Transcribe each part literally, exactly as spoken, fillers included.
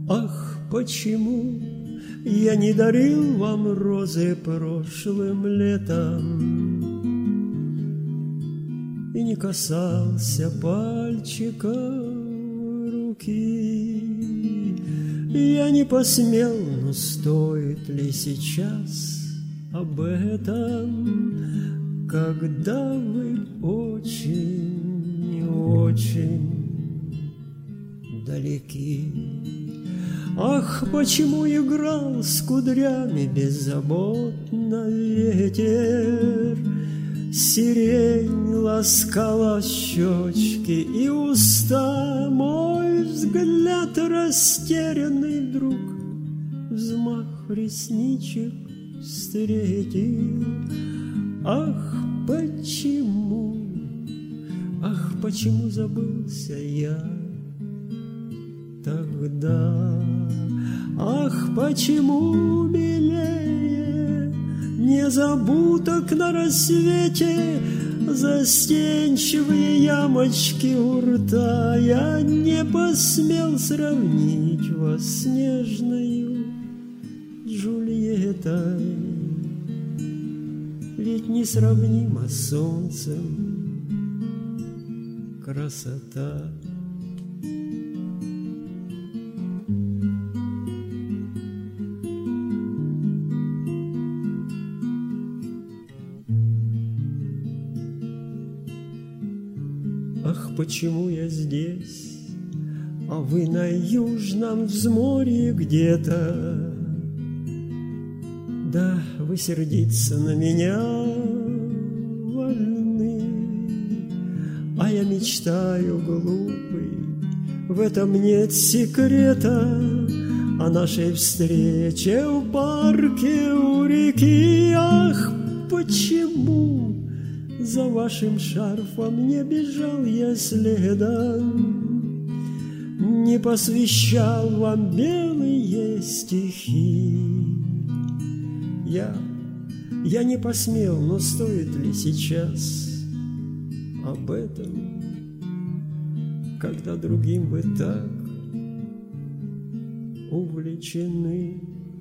Ах, почему я не дарил вам розы прошлым летом и не касался пальчика руки? Я не посмел, но стоит ли сейчас об этом, когда вы очень, очень далеки? Ах, почему играл с кудрями беззаботно ветер, сирень ласкала щечки и уста, мой взгляд растерянный вдруг взмах ресничек встретил. Ах, почему, ах, почему забылся я тогда? Ах, почему милее незабудок на рассвете застенчивые ямочки у рта? Я не посмел сравнить вас с нежною Джульеттой, ведь несравнима с солнцем красота. Ах, почему я здесь, а вы на южном взморье где-то? Да, вы сердиться на меня вольны, а я мечтаю, глупый, в этом нет секрета, о нашей встрече в парке у реки. Ах, почему за вашим шарфом не бежал я следом, не посвящал вам белые стихи? Я, я не посмел, но стоит ли сейчас об этом, когда другим вы так увлечены?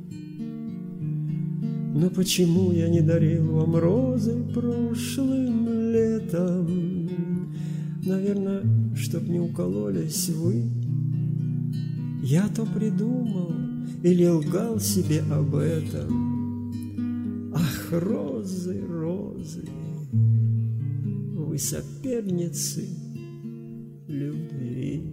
Но почему я не дарил вам розы прошлым летом? Наверное, чтоб не укололись вы. Я то придумал или лгал себе об этом. Ах, розы, розы, вы соперницы любви.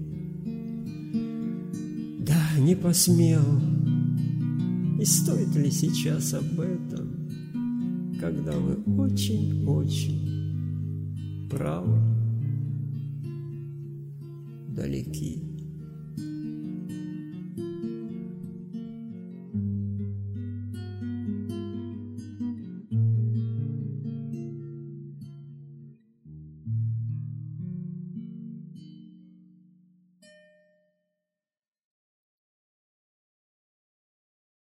Да, не посмел. И стоит ли сейчас об этом, когда вы очень-очень правы, далеки?